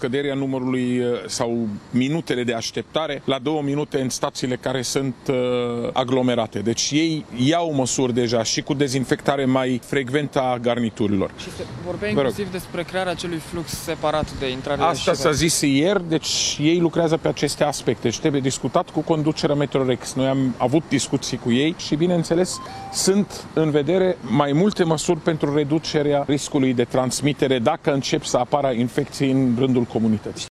scăderea numărului sau minutele de așteptare la 2 minute în stațiile care sunt aglomerate. Deci ei iau măsuri deja și cu dezinfectare mai frecventă a garniturilor. Și se vorbea inclusiv despre crearea acelui flux separat de intrare. Asta s-a zis ieri, deci ei lucrează pe aceste aspecte și trebuie discutat cu conducerea Metrorex. Noi am avut discuții cu ei și, bineînțeles, sunt în vedere mai multe măsuri pentru reducerea riscului de transmitere dacă încep să apară infecții în rândul comunității.